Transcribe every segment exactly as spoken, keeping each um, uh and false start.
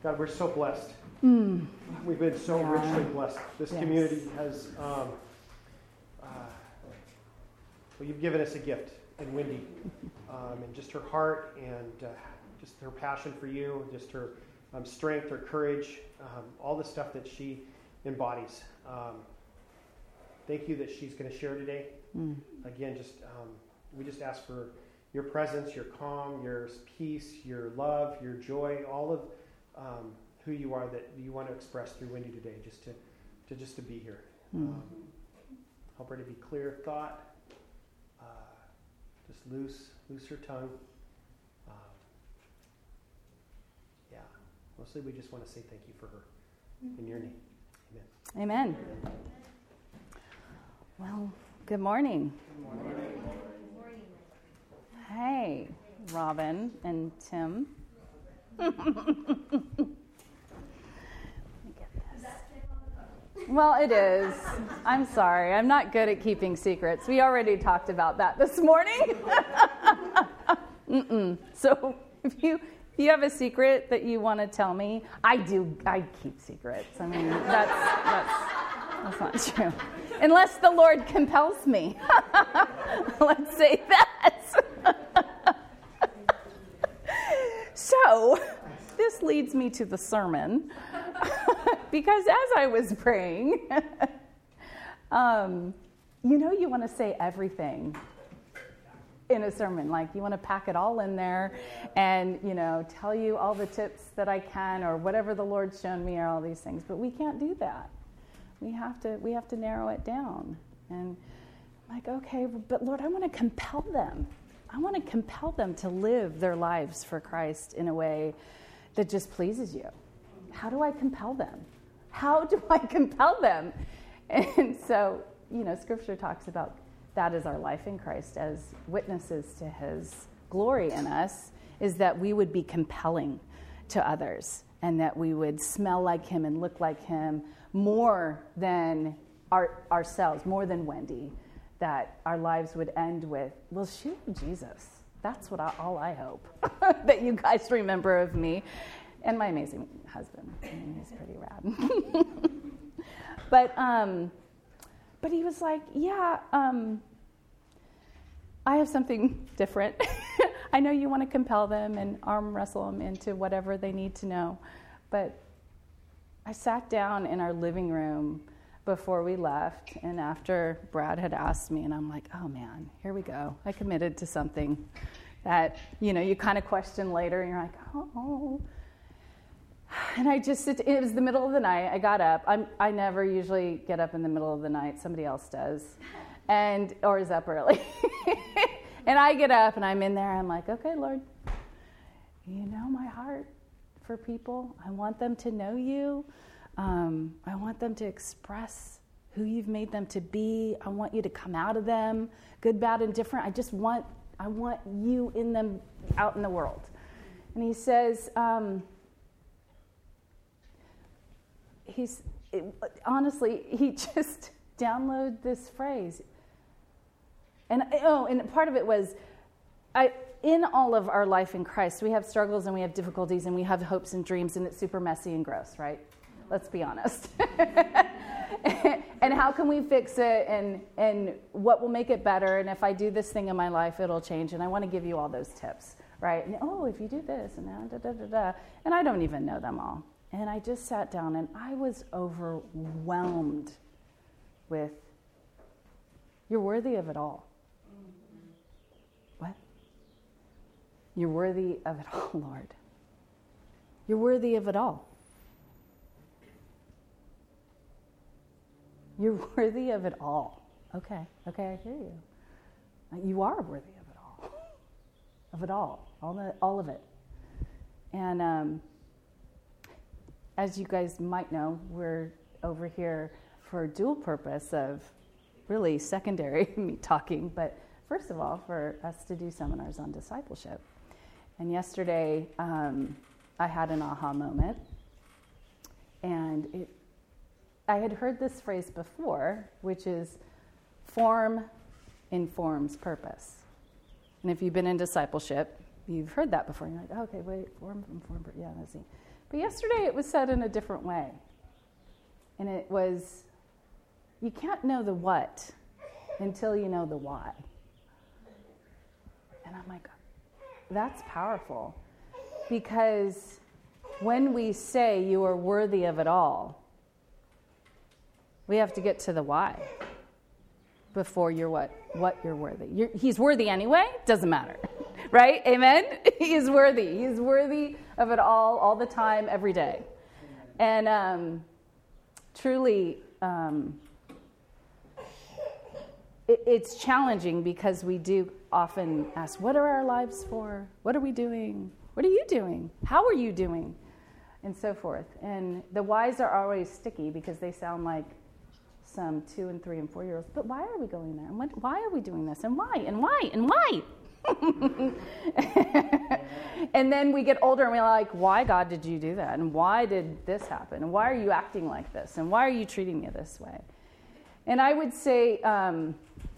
God, we're so blessed. Mm. We've been so Yeah. richly blessed. This Yes. community has, um, uh, well, you've given us a gift in Wendy, um, and just her heart and uh, just her passion for you, just her um, strength, her courage, um, all the stuff that she embodies. Um, thank you that she's going to share today. Mm. Again, just um, we just ask for your presence, your calm, your peace, your love, your joy, all of um, who you are that you want to express through Wendy today, just to, to just to be here. Mm. Um, help her to be clear of thought. Uh, just loose, loose her tongue. Um, yeah, mostly we just want to say thank you for her. In your name, amen. Amen. Well, good morning. Good morning. Hey, Robin and Tim. Well, it is. I'm sorry. I'm not good at keeping secrets. We already talked about that this morning. Mm-mm. So if you if you have a secret that you want to tell me, I do. I keep secrets. I mean, that's that's that's not true, unless the Lord compels me. Let's say that. So this leads me to the sermon. Because as I was praying, um, you know, you want to say everything in a sermon. Like, you want to pack it all in there and, you know, tell you all the tips that I can or whatever the Lord's shown me or all these things. But we can't do that. We have to, we have to narrow it down. And I'm like, okay, but Lord, I want to compel them. I want to compel them to live their lives for Christ in a way that just pleases you. How do I compel them? How do I compel them? And so, you know, Scripture talks about that as our life in Christ, as witnesses to his glory in us, is that we would be compelling to others and that we would smell like him and look like him more than our, ourselves, more than Wendy, that our lives would end with, well, shoot, Jesus. That's what I, all I hope that you guys remember of me. And my amazing husband. I mean, he's pretty rad. but um, but he was like, yeah, um, I have something different. I know you want to compel them and arm wrestle them into whatever they need to know. But I sat down in our living room before we left, and after Brad had asked me, and I'm like, oh man, here we go. I committed to something that, you know, you kind of question later, and you're like, oh. And I just, it, it was the middle of the night. I got up. I'm, I never usually get up in the middle of the night. Somebody else does. And, or is up early. And I get up and I'm in there. I'm like, okay, Lord, you know my heart for people. I want them to know you. Um, I want them to express who you've made them to be. I want you to come out of them, good, bad, and different. I just want, I want you in them out in the world. And he says, um, He's it, honestly, he just downloaded this phrase, and oh, and part of it was, I in all of our life in Christ, we have struggles and we have difficulties and we have hopes and dreams, and it's super messy and gross, right? Let's be honest. And how can we fix it? And and what will make it better? And if I do this thing in my life, it'll change. And I want to give you all those tips, right? And, oh, if you do this and da da da da, and I don't even know them all. And I just sat down and I was overwhelmed with, you're worthy of it all. What? You're worthy of it all, Lord. You're worthy of it all. You're worthy of it all. Okay, okay, I hear you. You are worthy of it all. Of it all. All, the, all of it. And, um, as you guys might know, we're over here for a dual purpose of really secondary me talking, but first of all, for us to do seminars on discipleship. And yesterday, um, I had an aha moment, and it, I had heard this phrase before, which is form informs purpose. And if you've been in discipleship, you've heard that before. You're like, oh, okay, wait, form from form, yeah, that's it. But yesterday it was said in a different way. And it was, you can't know the what until you know the why. And I'm like, that's powerful. Because when we say you are worthy of it all, we have to get to the why before you're what? What you're worthy. You're, he's worthy anyway, doesn't matter. Right? Amen? He is worthy. He's worthy of it all, all the time, every day. And um, truly, um, it, it's challenging because we do often ask, what are our lives for? What are we doing? What are you doing? How are you doing? And so forth. And the whys are always sticky because they sound like some two and three and four year olds. But why are we going there? And what, why are we doing this? And why? And why? And why? And then we get older and we're like, why, God, did you do that? And why did this happen? And why are you acting like this? And why are you treating me this way? And I would say, um,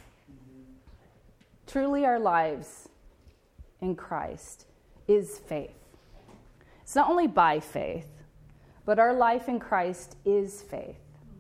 truly our lives in Christ is faith. It's not only by faith, but our life in Christ is faith.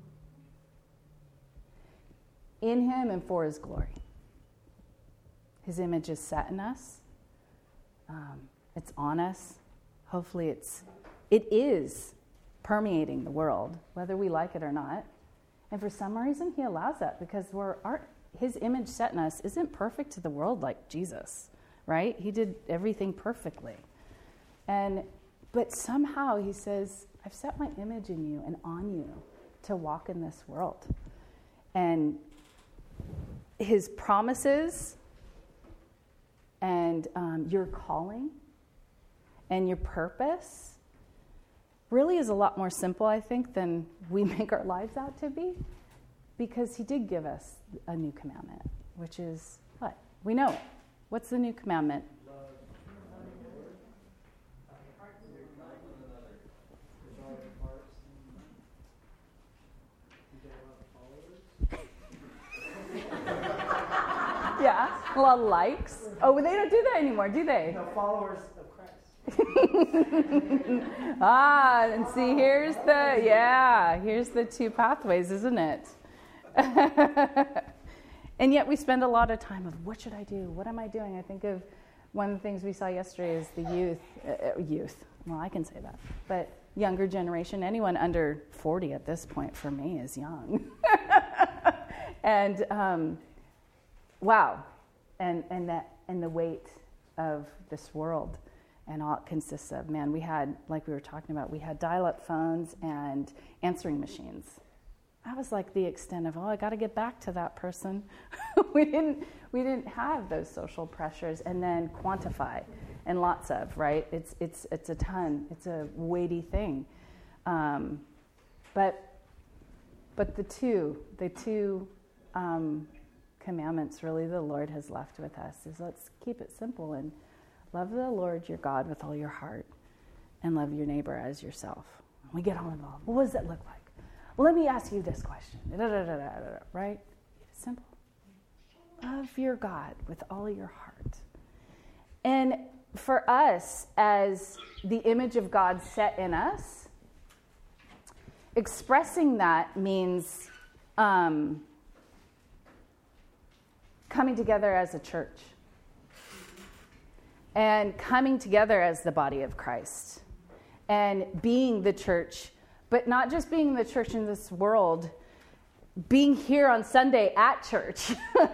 In him and for his glory. His image is set in us. Um, it's on us. Hopefully it's, it is permeating the world, whether we like it or not. And for some reason, he allows that because we're, our, his image set in us isn't perfect to the world like Jesus, right? He did everything perfectly. And, but somehow he says, I've set my image in you and on you to walk in this world. And his promises and um, your calling and your purpose really is a lot more simple, I think, than we make our lives out to be, because he did give us a new commandment, which is what? We know it. What's the new commandment? Yeah, a lot of likes. Oh, well, they don't do that anymore, do they? No, followers of Christ. Ah, and see, here's the, yeah, here's the two pathways, isn't it? And yet we spend a lot of time of, what should I do? What am I doing? I think of one of the things we saw yesterday is the youth, uh, youth, well, I can say that, but younger generation, anyone under forty at this point for me is young. And, um, wow, and and that and the weight of this world and all it consists of. Man, we had, like we were talking about, we had dial-up phones and answering machines. That was like the extent of, oh, I got to get back to that person. we didn't we didn't have those social pressures, and then quantify, and lots of, right? It's it's it's a ton. It's a weighty thing, um, but but the two the two. Um, commandments really the Lord has left with us is, let's keep it simple and love the Lord your God with all your heart and love your neighbor as yourself. We get all involved. Well, what does that look like? Well, let me ask you this question. Da, da, da, da, da, da, right? It's simple. Love your God with all your heart. And for us, as the image of God set in us, expressing that means um, coming together as a church and coming together as the body of Christ and being the church, but not just being the church in this world, being here on Sunday at church,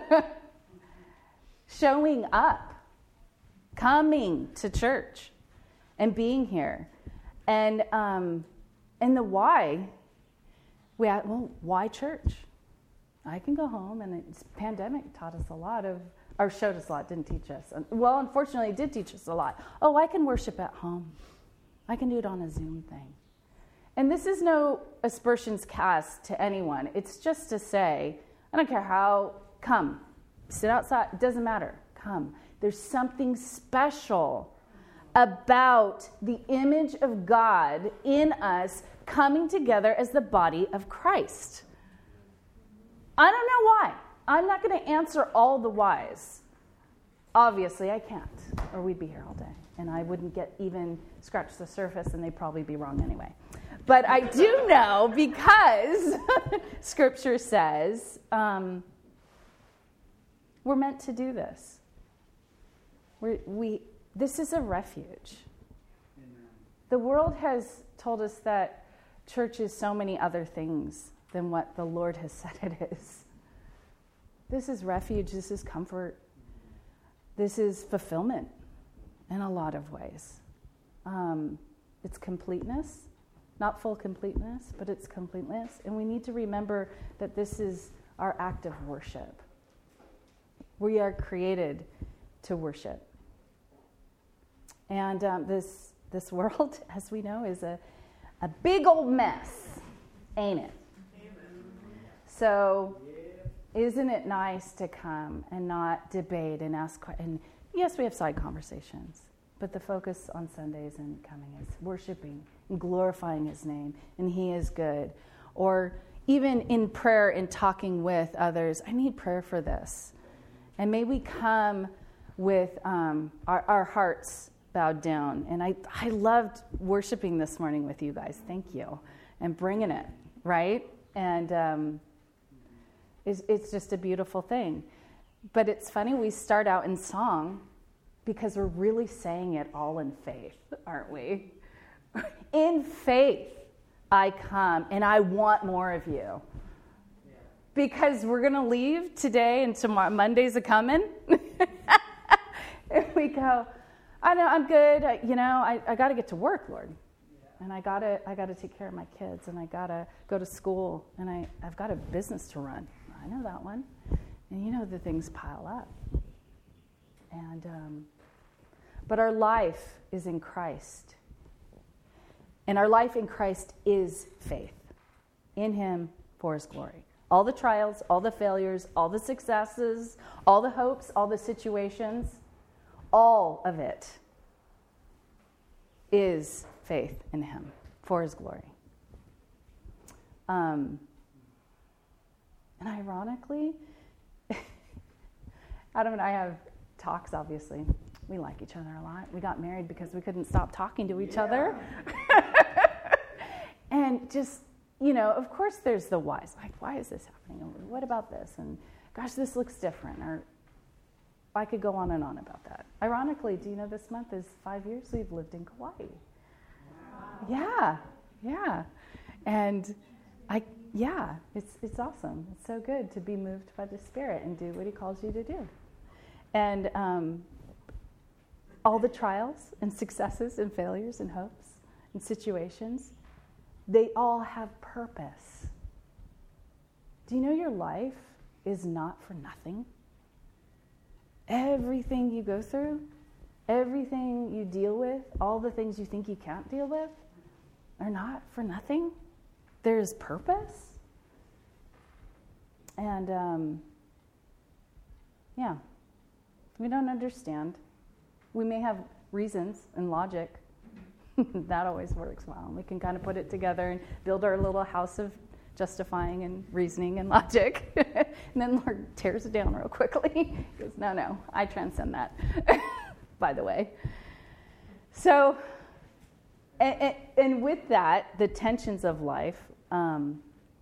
showing up, coming to church and being here. And um, and the why, we had, well, why church? I can go home, and the pandemic taught us a lot of, or showed us a lot, didn't teach us. Well, unfortunately, it did teach us a lot. Oh, I can worship at home. I can do it on a Zoom thing. And this is no aspersions cast to anyone. It's just to say, I don't care how, come. Sit outside, it doesn't matter. Come. There's something special about the image of God in us coming together as the body of Christ. I don't know why. I'm not going to answer all the whys. obviously I can't, or we'd be here all day, and I wouldn't get even scratch the surface, and they'd probably be wrong anyway. But I do know, because Scripture says um, we're meant to do this. We're, we this is a refuge. Amen. The world has told us that church is so many other things than what the Lord has said it is. This is refuge. This is comfort. This is fulfillment in a lot of ways. Um, it's completeness, not full completeness, but it's completeness. And we need to remember that this is our act of worship. We are created to worship. And um, this this world, as we know, is a, a big old mess, ain't it? Amen. So isn't it nice to come and not debate and ask questions? And yes, we have side conversations, but the focus on Sundays and coming is worshiping and glorifying his name, and he is good. Or even in prayer and talking with others, I need prayer for this. And may we come with um, our, our hearts bowed down. And I, I loved worshiping this morning with you guys. Thank you. And bringing it, right? And um, it's, it's just a beautiful thing. But it's funny, we start out in song because we're really saying it all in faith, aren't we? In faith, I come and I want more of you. Because we're going to leave today and tomorrow, Monday's a coming. And we go, I know, I'm good. I, you know, I, I got to get to work, Lord. And I got to I got to take care of my kids. And I got to go to school. And I, I've got a business to run. I know that one. And you know, the things pile up. And, um, but our life is in Christ. And our life in Christ is faith. In him for his glory. All the trials, all the failures, all the successes, all the hopes, all the situations, all of it is faith in him for his glory. Um, and ironically, Adam and I have talks, obviously. We like each other a lot. We got married because we couldn't stop talking to each yeah. other. And just, you know, of course there's the whys. Like, why is this happening? Or what about this? And gosh, this looks different. Or I could go on and on about that. Ironically, do you know this month is five years we've lived in Kauai? Wow. Yeah, yeah. And I, yeah, it's it's awesome. It's so good to be moved by the Spirit and do what he calls you to do. And um, all the trials and successes and failures and hopes and situations, they all have purpose. Do you know your life is not for nothing? Everything you go through, everything you deal with, all the things you think you can't deal with are not for nothing. There's purpose. And, um, yeah, we don't understand. We may have reasons and logic. That always works well. We can kind of put it together and build our little house of justifying and reasoning and logic. And then Lord tears it down real quickly. He goes, no, no, I transcend that, by the way. So, and, and with that, the tensions of life um,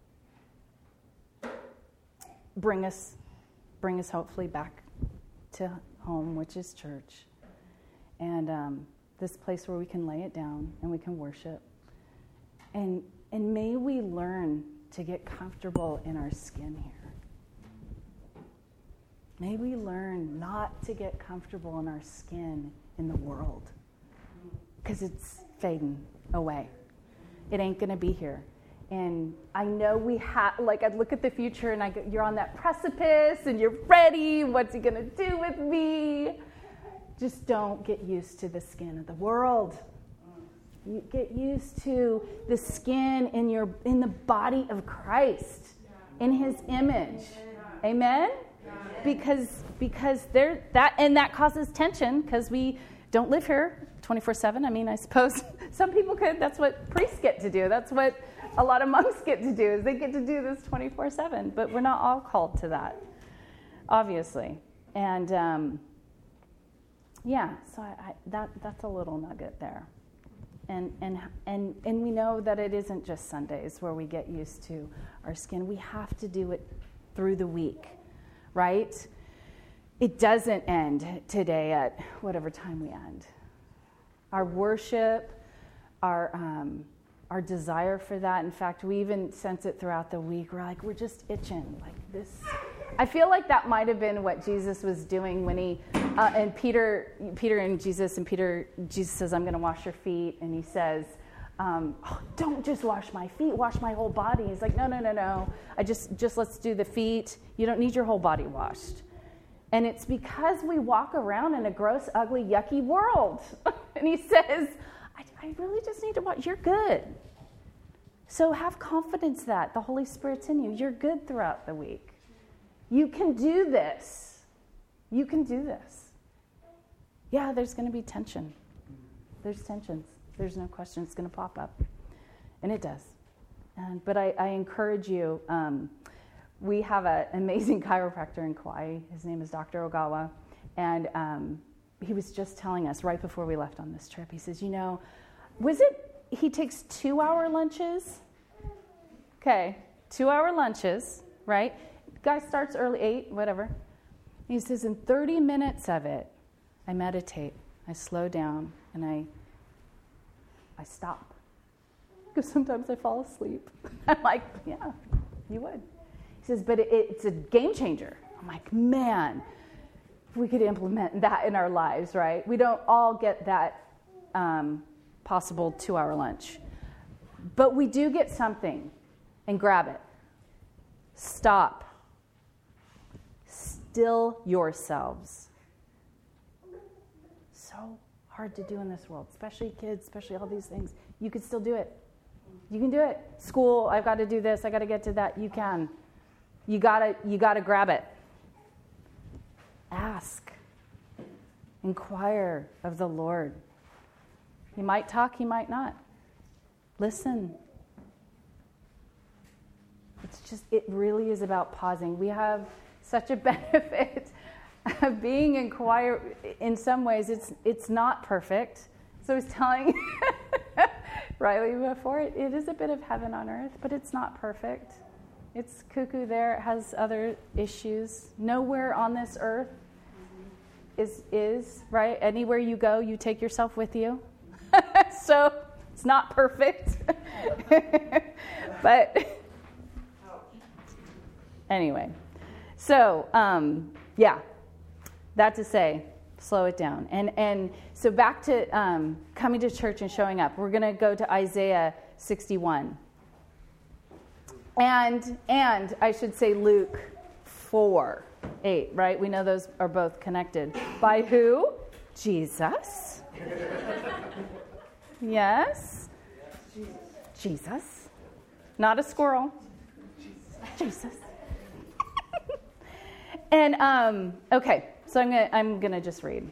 bring us, bring us hopefully back to home, which is church. And um, this place where we can lay it down and we can worship. And and may we learn to get comfortable in our skin here. May we learn not to get comfortable in our skin in the world. Because it's fading away. It ain't going to be here. And I know we have, like, I look at the future and I go, you're on that precipice and you're ready. What's he going to do with me? Just don't get used to the skin of the world. You get used to the skin in your in the body of Christ, in his image. Amen? Because because there that and that causes tension because we don't live here twenty-four seven. I mean, I suppose some people could. That's what priests get to do. That's what a lot of monks get to do, is they get to do this twenty-four seven. But we're not all called to that, obviously. And um yeah, so I, I, that that's a little nugget there. And, and and and we know that it isn't just Sundays where we get used to our skin. We have to do it through the week, right? It doesn't end today at whatever time we end. Our worship, our um, our desire for that. In fact, we even sense it throughout the week. We're like, we're just itching, like this. I feel like that might have been what Jesus was doing when he, uh, and Peter, Peter and Jesus, and Peter, Jesus says, I'm going to wash your feet. And he says, um, oh, don't just wash my feet, wash my whole body. He's like, no, no, no, no. I just, just let's do the feet. You don't need your whole body washed. And it's because we walk around in a gross, ugly, yucky world. And he says, I, I really just need to watch. You're good. So have confidence that the Holy Spirit's in you. You're good throughout the week. You can do this. You can do this. Yeah, there's going to be tension. There's tensions. There's no question it's going to pop up. And it does. And, but I, I encourage you, um, we have an amazing chiropractor in Kauai. His name is Doctor Ogawa. And um, he was just telling us right before we left on this trip, he says, you know, was it, he takes two-hour lunches? Okay, two-hour lunches, right? Guy starts early, eight, whatever. He says, in thirty minutes of it, I meditate, I slow down, and I I stop. Because sometimes I fall asleep. I'm like, yeah, you would. He says, but it, it's a game changer. I'm like, man, if we could implement that in our lives, right? We don't all get that um, possible two-hour lunch. But we do get something, and grab it. Stop. Still yourselves. So hard to do in this world, especially kids, especially all these things. You could still do it. You can do it. School, I've got to do this, I got to get to that. You can. You gotta, you gotta grab it. Ask. Inquire of the Lord. He might talk, he might not. Listen. It's just, it really is about pausing. We have such a benefit of being in Kauai. In some ways, it's it's not perfect. So I was telling Riley before, it, it is a bit of heaven on earth, but it's not perfect. It's cuckoo there. It has other issues. Nowhere on this earth is, is right? Anywhere you go, you take yourself with you. So it's not perfect. But anyway. So, um, yeah, that to say, slow it down. And and so back to um, coming to church and showing up. We're going to go to Isaiah sixty-one. And, and I should say Luke four, eight, right? We know those are both connected. By who? Jesus. Yes. Jesus. Not a squirrel. Jesus. And, um, okay, so I'm gonna, I'm gonna just read.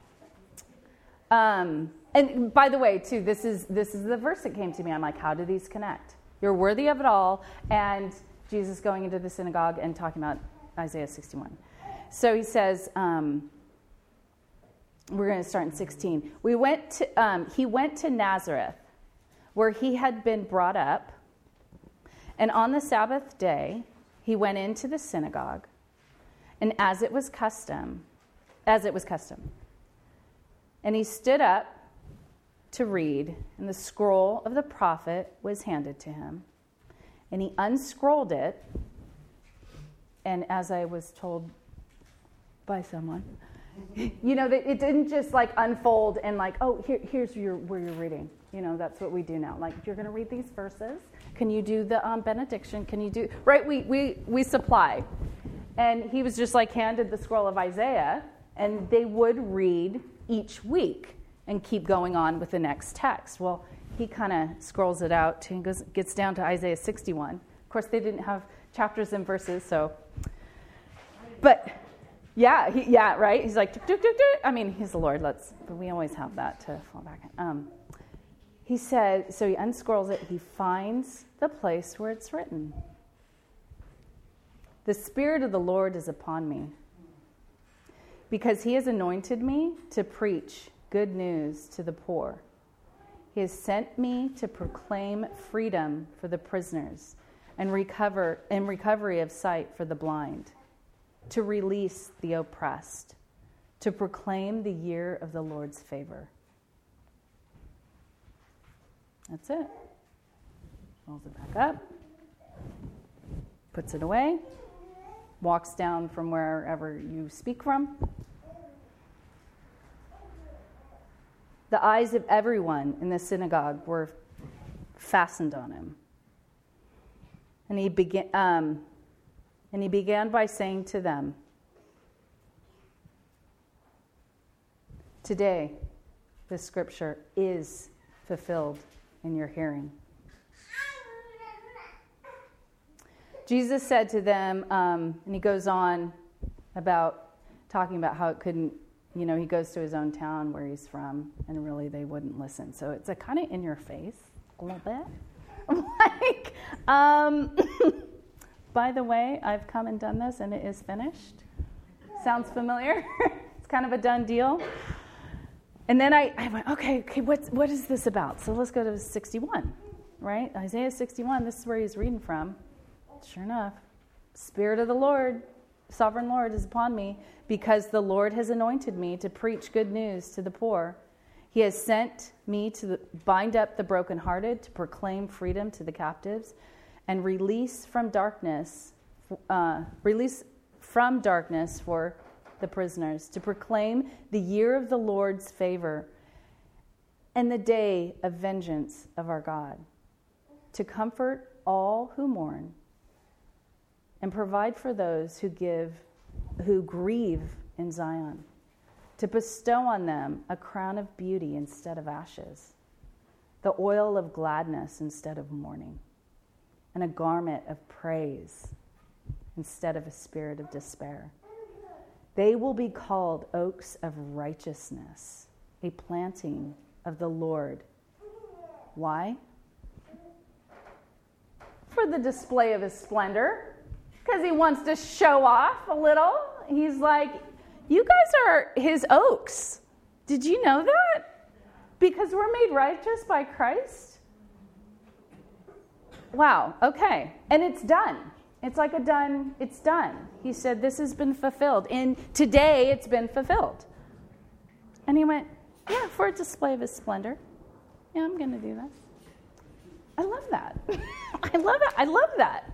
Um, and by the way, too, this is, this is the verse that came to me. I'm like, how do these connect? You're worthy of it all, and Jesus going into the synagogue and talking about Isaiah sixty-one. So he says, um, we're going to start in sixteen. We went to, um, he went to Nazareth, where he had been brought up, and on the Sabbath day, he went into the synagogue. And as it was custom, as it was custom, and he stood up to read, and the scroll of the prophet was handed to him. And he unscrolled it, and as I was told by someone, you know, that it didn't just like unfold and like, oh, here, here's your, where you're reading. You know, that's what we do now. Like, you're going to read these verses. Can you do the um, benediction? Can you do, right? We, we, we supply. And he was just like handed the scroll of Isaiah, and they would read each week and keep going on with the next text. Well, he kind of scrolls it out and goes, gets down to Isaiah sixty-one. Of course, they didn't have chapters and verses, so. But yeah, he, yeah, right. He's like, doo, doo, doo. I mean, he's the Lord. Let's. But we always have that to fall back on. Um, he said, so he unscrolls it. He finds the place where it's written. The Spirit of the Lord is upon me, because he has anointed me to preach good news to the poor. He has sent me to proclaim freedom for the prisoners and recover and recovery of sight for the blind, to release the oppressed, to proclaim the year of the Lord's favor. That's it. Rolls it back up, puts it away, walks down from wherever you speak from. The eyes of everyone in the synagogue were fastened on him. And he began, um, and he began by saying to them, "Today, this scripture is fulfilled in your hearing." Jesus said to them, um, and he goes on about talking about how it couldn't, you know, he goes to his own town where he's from, and really they wouldn't listen. So it's a kind of in your face a little bit. I'm like, um, by the way, I've come and done this, and it is finished. Sounds familiar? It's kind of a done deal. And then I, I went, okay, okay, what's, what is this about? So let's go to sixty-one, right? Isaiah sixty-one, this is where he's reading from. Sure enough, Spirit of the Lord, Sovereign Lord is upon me, because the Lord has anointed me to preach good news to the poor. He has sent me to the, bind up the brokenhearted, to proclaim freedom to the captives, and release from darkness, uh, release from darkness for the prisoners, to proclaim the year of the Lord's favor and the day of vengeance of our God, to comfort all who mourn and provide for those who give, who grieve in Zion, to bestow on them a crown of beauty instead of ashes, the oil of gladness instead of mourning, and a garment of praise instead of a spirit of despair. They will be called oaks of righteousness, a planting of the Lord. Why? For the display of his splendor, because he wants to show off a little. He's like, you guys are his oaks. Did you know that? Because we're made righteous by Christ. Wow, okay. And it's done. It's like a done, it's done. He said, this has been fulfilled. And today it's been fulfilled. And he went, yeah, for a display of his splendor. Yeah, I'm going to do that. I love that. I love it. I love that.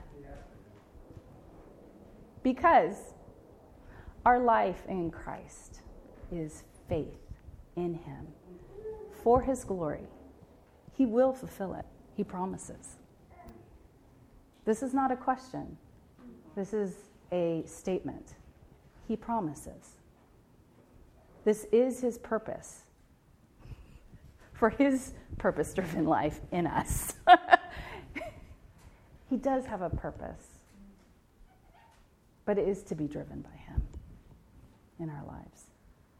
Because our life in Christ is faith in him for his glory. He will fulfill it. He promises. This is not a question. This is a statement. He promises. This is his purpose for his purpose-driven life in us. He does have a purpose, but it is to be driven by him in our lives.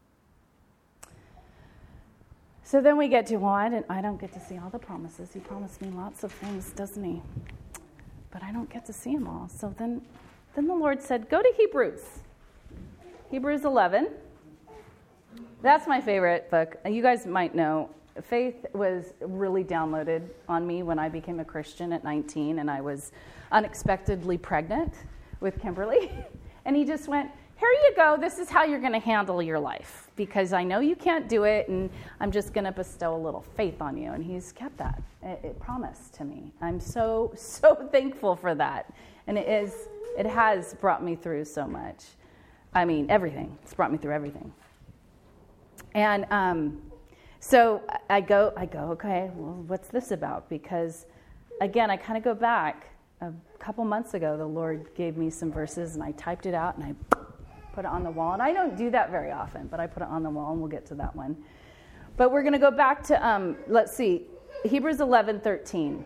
So then we get to, well, I, didn't, I don't get to see all the promises. He promised me lots of things, doesn't he? But I don't get to see them all. So then, then the Lord said, go to Hebrews. Hebrews eleven. That's my favorite book. You guys might know, faith was really downloaded on me when I became a Christian at nineteen, and I was unexpectedly pregnant with Kimberly. And he just went, here you go. This is how you're going to handle your life, because I know you can't do it, and I'm just going to bestow a little faith on you. And he's kept that. It, it promised to me. I'm so, so thankful for that. And it is, it has brought me through so much. I mean, everything. It's brought me through everything. And um, so I go, I go, okay, well, what's this about? Because, again, I kind of go back. A couple months ago, the Lord gave me some verses, and I typed it out, and I put it on the wall. And I don't do that very often, but I put it on the wall, and we'll get to that one. But we're going to go back to, um, let's see, Hebrews eleven thirteen.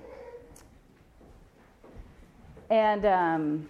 And um,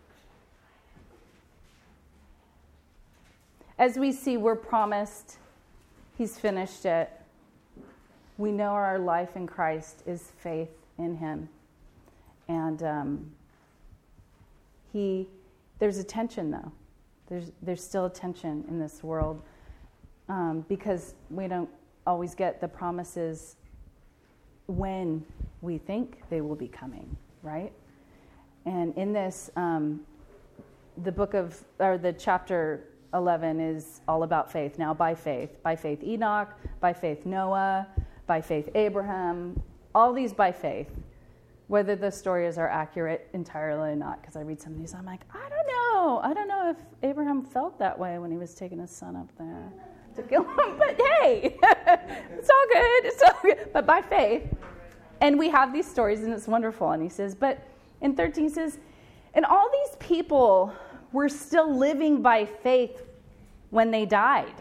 as we see, we're promised, he's finished it. We know our life in Christ is faith in him. And um, he, there's a tension, though. There's there's still tension in this world um, because we don't always get the promises when we think they will be coming, right? And in this, um, the book of, or the chapter eleven is all about faith. Now, by faith. By faith Enoch, by faith Noah, by faith Abraham, all these by faith. Whether the stories are accurate entirely or not, because I read some of these, I'm like, I don't know. I don't know if Abraham felt that way when he was taking his son up there to kill him. But hey, it's all good. It's all good. But by faith. And we have these stories, and it's wonderful. And he says, but in thirteen, he says, and all these people were still living by faith when they died.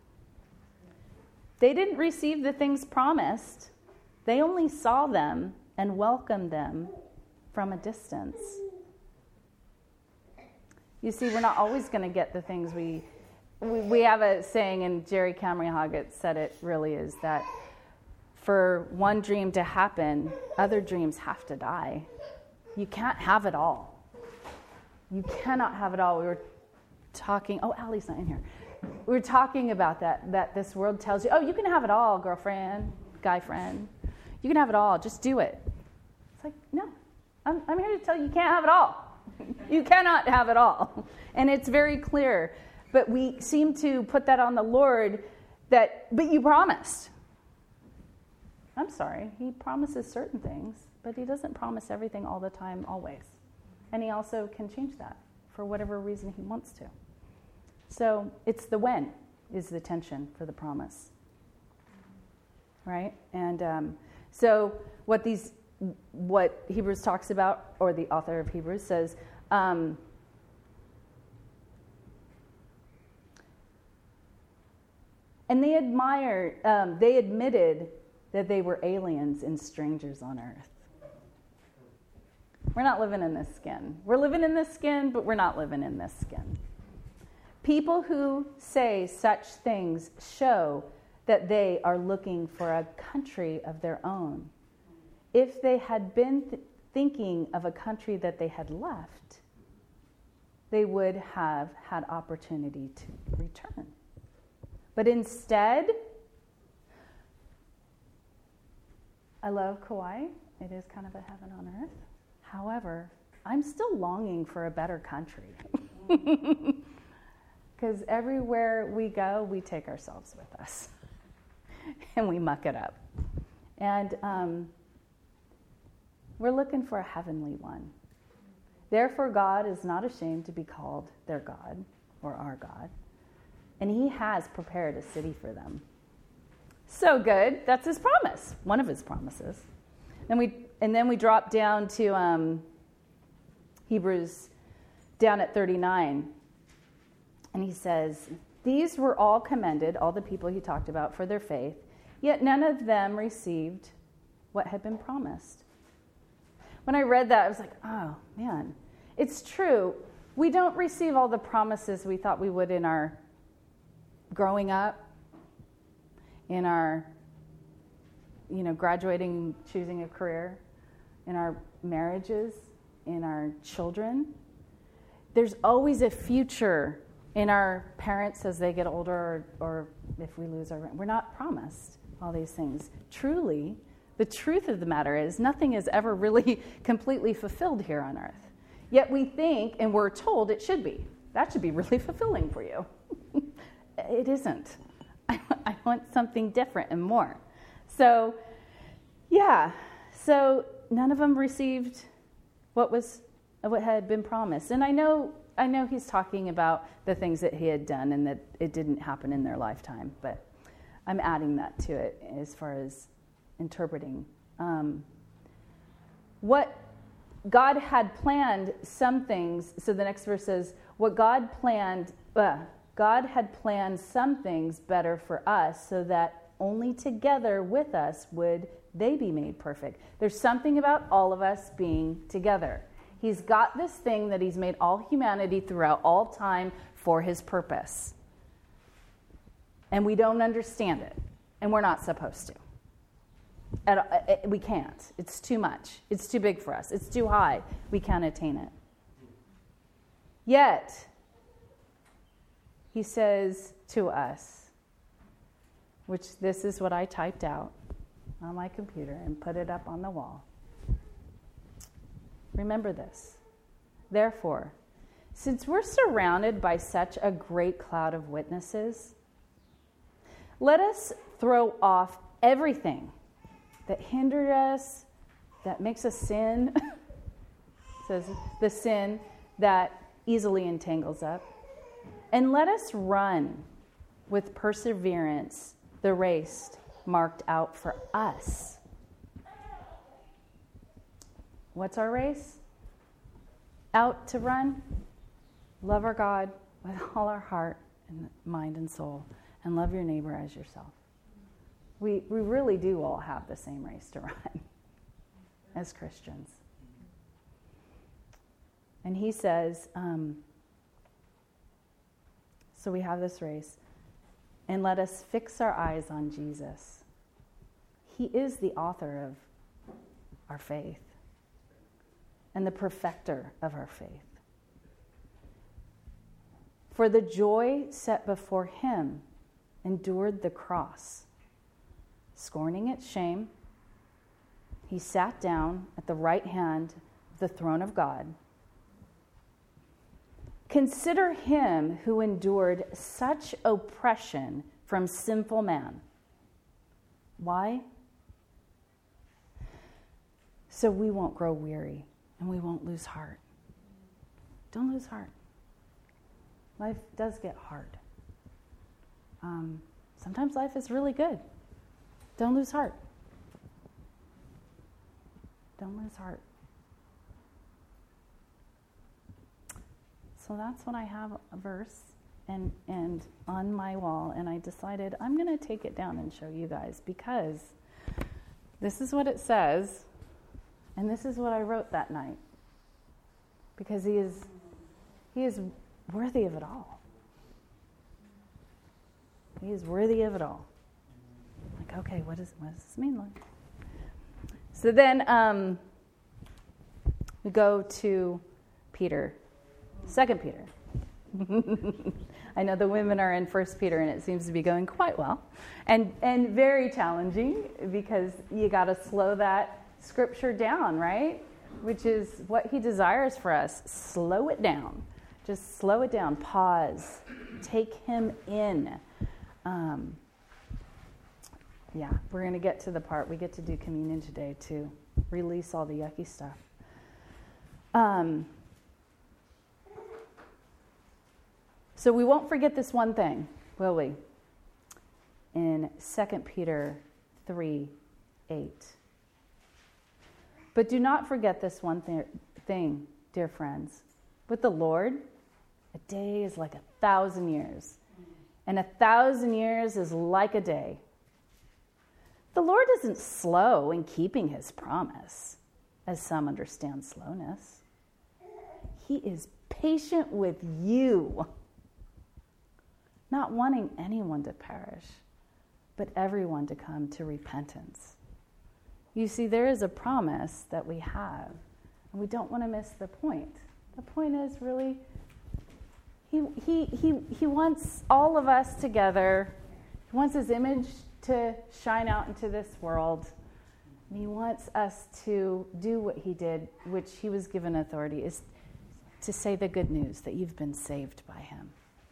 They didn't receive the things promised. They only saw them and welcomed them from a distance. You see, we're not always going to get the things we, we... We have a saying, and Jerry Camry Hoggett said it really is, that for one dream to happen, other dreams have to die. You can't have it all. You cannot have it all. We were talking... Oh, Allie's not in here. We were talking about that, that this world tells you, oh, you can have it all, girlfriend, guy friend. You can have it all. Just do it. It's like, no. I'm, I'm here to tell you you can't have it all. You cannot have it all. And it's very clear. But we seem to put that on the Lord that, but you promised. I'm sorry. He promises certain things, but he doesn't promise everything all the time, always. And he also can change that for whatever reason he wants to. So it's the when is the tension for the promise. Right? And um, so what these, what Hebrews talks about, or the author of Hebrews says, um, and they admired, um, they admitted that they were aliens and strangers on earth. We're not living in this skin. We're living in this skin, but we're not living in this skin. People who say such things show that they are looking for a country of their own. If they had been th- thinking of a country that they had left, they would have had opportunity to return. But instead, I love Kauai. It is kind of a heaven on earth. However, I'm still longing for a better country. Because everywhere we go, we take ourselves with us. And we muck it up. And um, we're looking for a heavenly one. Therefore, God is not ashamed to be called their God, or our God. And he has prepared a city for them. So good. That's his promise. One of his promises. And we and then we drop down to um, Hebrews down at thirty-nine. And he says, these were all commended, all the people he talked about, for their faith, yet none of them received what had been promised. When I read that, I was like, oh, man. It's true. We don't receive all the promises we thought we would in our growing up, in our, you know, graduating, choosing a career, in our marriages, in our children. There's always a future in our parents as they get older, or, or if we lose our, we're not promised all these things. Truly, the truth of the matter is nothing is ever really completely fulfilled here on earth. Yet we think, and we're told it should be. That should be really fulfilling for you. It isn't. I, I want something different and more. So, yeah. So none of them received what was what had been promised. And I know I know he's talking about the things that he had done and that it didn't happen in their lifetime, but I'm adding that to it as far as interpreting. Um, what God had planned some things, so the next verse says, what God planned, uh, God had planned some things better for us so that only together with us would they be made perfect. There's something about all of us being together. He's got this thing that he's made all humanity throughout all time for his purpose. And we don't understand it. And we're not supposed to. And we can't. It's too much. It's too big for us. It's too high. We can't attain it. Yet, he says to us, which this is what I typed out on my computer and put it up on the wall. Remember this. Therefore, since we're surrounded by such a great cloud of witnesses, let us throw off everything that hindered us, that makes us sin, says the sin that easily entangles up, and let us run with perseverance the race marked out for us. What's our race? Out to run. Love our God with all our heart and mind and soul, and love your neighbor as yourself. We we really do all have the same race to run as Christians. And he says, um, so we have this race, and let us fix our eyes on Jesus. He is the author of our faith and the perfecter of our faith. For the joy set before him endured the cross, scorning its shame. He sat down at the right hand of the throne of God. Consider him who endured such oppression from sinful man. Why? So we won't grow weary and we won't lose heart. Don't lose heart. Life does get hard. Um, sometimes life is really good. Don't lose heart. Don't lose heart. So that's what I have, a verse and and on my wall, and I decided I'm going to take it down and show you guys, because this is what it says, and this is what I wrote that night. Because he is he is worthy of it all. He is worthy of it all. Like, okay, what, is, what does this mean, Lord? So then um, we go to Peter, Second Peter. I know the women are in First Peter, and it seems to be going quite well, and and very challenging, because you got to slow that scripture down, right? Which is what he desires for us. Slow it down. Just slow it down. Pause. Take him in. Um, yeah, we're going to get to the part. We get to do communion today to release all the yucky stuff. Um, so we won't forget this one thing, will we? In Second Peter three eight. But do not forget this one th- thing, dear friends. With the Lord, a day is like a thousand years, and a thousand years is like a day. The Lord isn't slow in keeping his promise, as some understand slowness. He is patient with you, not wanting anyone to perish, but everyone to come to repentance. You see, there is a promise that we have, and we don't want to miss the point. The point is really, he he he he wants all of us together. He wants his image to shine out into this world. And he wants us to do what he did, which he was given authority, is to say the good news that you've been saved by him.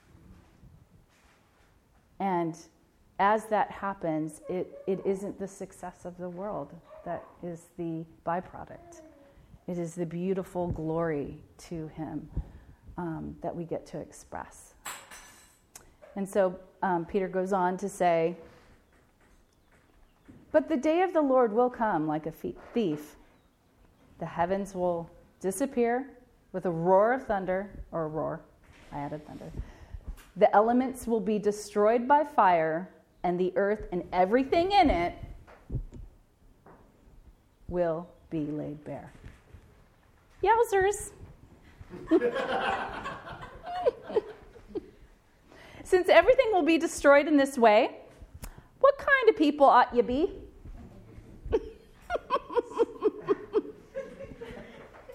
And as that happens, it, it isn't the success of the world that is the byproduct. It is the beautiful glory to him um, that we get to express. And so um, Peter goes on to say, but the day of the Lord will come like a thief. The heavens will disappear with a roar of thunder, or a roar, I added thunder. The elements will be destroyed by fire, and the earth and everything in it will be laid bare. Yowzers. Since everything will be destroyed in this way, what kind of people ought you be?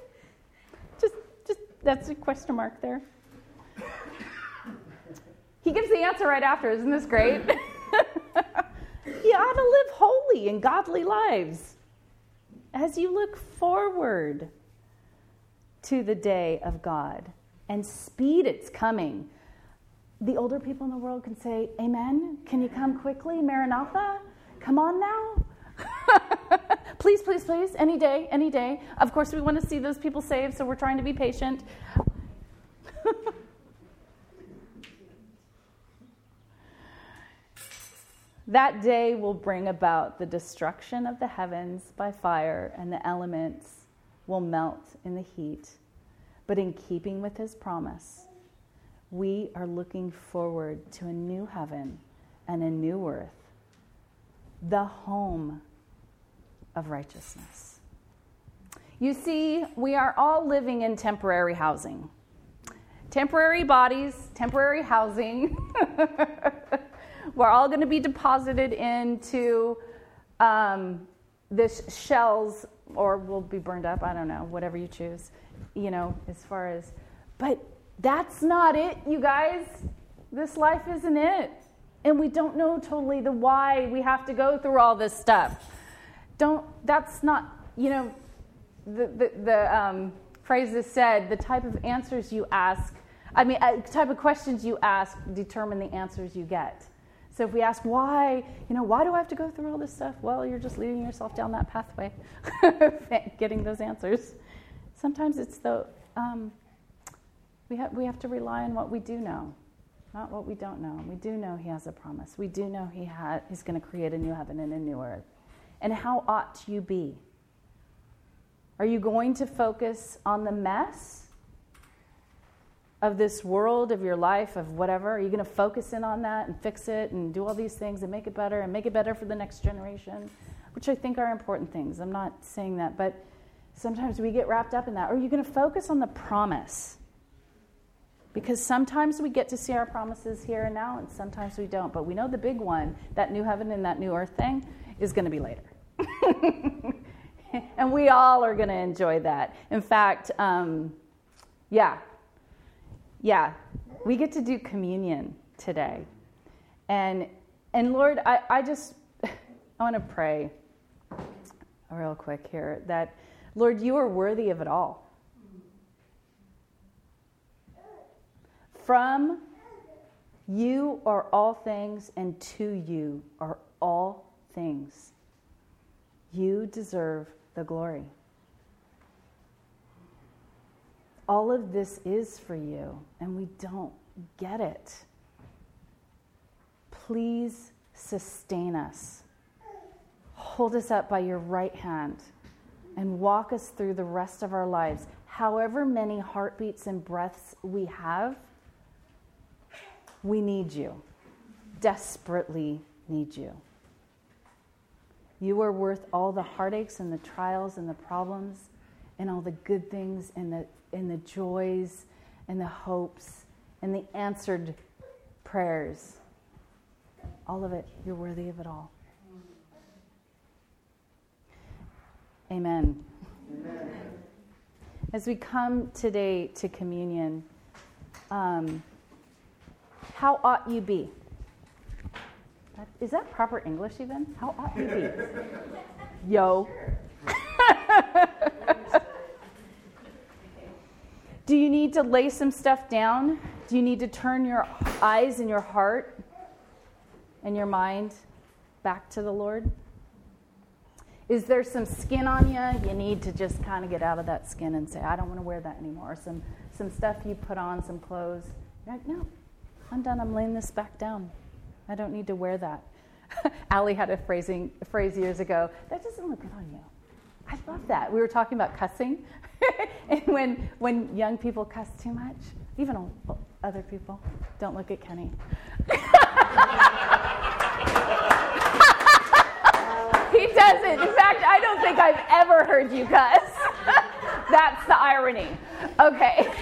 just, just that's a question mark there. He he gives the answer right after. Isn't this great? You ought to live holy and godly lives as you look forward to the day of God and speed its coming. The older people in the world can say, amen. Can you come quickly? Maranatha? Come on now. Please, please, please. Any day, any day. Of course, we want to see those people saved, so we're trying to be patient. That day will bring about the destruction of the heavens by fire, and the elements will melt in the heat. But in keeping with his promise, we are looking forward to a new heaven and a new earth, the home of righteousness. You see, we are all living in temporary housing. Temporary bodies, temporary housing. We're all going to be deposited into um, this shells, or we'll be burned up, I don't know, whatever you choose, you know, as far as, but that's not it, you guys. This life isn't it. And we don't know totally the why we have to go through all this stuff. Don't, that's not, you know, the, the, the um, phrase is said, the type of answers you ask, I mean, uh, type of questions you ask determine the answers you get. So if we ask why, you know, why do I have to go through all this stuff? Well, you're just leading yourself down that pathway, getting those answers. Sometimes it's the, um, we have, we have to rely on what we do know, not what we don't know. We do know he has a promise. We do know he ha- he's going to create a new heaven and a new earth. And how ought you be? Are you going to focus on the mess of this world, of your life, of whatever? Are you going to focus in on that and fix it and do all these things and make it better and make it better for the next generation? Which I think are important things. I'm not saying that, but sometimes we get wrapped up in that. Or are you going to focus on the promise? Because sometimes we get to see our promises here and now, and sometimes we don't. But we know the big one, that new heaven and that new earth thing, is going to be later. And we all are going to enjoy that. In fact, um, yeah, yeah, we get to do communion today. And and Lord, I, I just, I want to pray real quick here that, Lord, you are worthy of it all. From you are all things, and to you are all things. You deserve the glory. All of this is for you, and we don't get it. Please sustain us. Hold us up by your right hand and walk us through the rest of our lives. However many heartbeats and breaths we have, we need you. Desperately need you. You are worth all the heartaches and the trials and the problems and all the good things and the and the joys and the hopes and the answered prayers. All of it, you're worthy of it all. Amen. Amen. As we come today to communion, um, how ought you be? Is that proper English even? How ought you be? Yo. Do you need to lay some stuff down? Do you need to turn your eyes and your heart and your mind back to the Lord? Is there some skin on you? You need to just kind of get out of that skin and say, I don't want to wear that anymore. Some some stuff you put on, some clothes. You're like, no, I'm done. I'm laying this back down. I don't need to wear that. Allie had a phrasing a phrase years ago, that doesn't look good on you. I love that. We were talking about cussing. And when when young people cuss too much, even old, other people, don't look at Kenny. He doesn't. In fact, I don't think I've ever heard you cuss. That's the irony. Okay.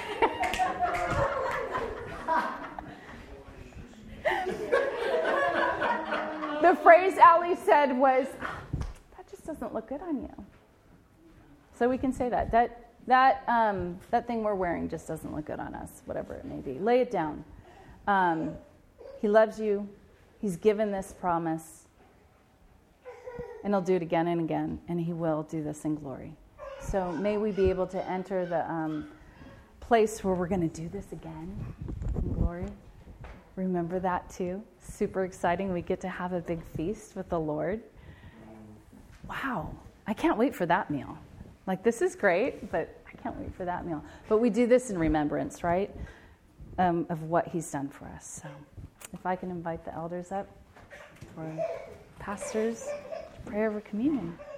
The phrase Allie said was, that just doesn't look good on you. So we can say that. That that um, that thing we're wearing just doesn't look good on us, whatever it may be. Lay it down. Um, He loves you. He's given this promise. And he'll do it again and again. And he will do this in glory. So may we be able to enter the um, place where we're going to do this again in glory. Remember that too. Super exciting. We get to have a big feast with the Lord. Wow. I can't wait for that meal. Like, this is great, but I can't wait for that meal. But we do this in remembrance, right, um, of what he's done for us. So if I can invite the elders up for pastors' prayer over communion.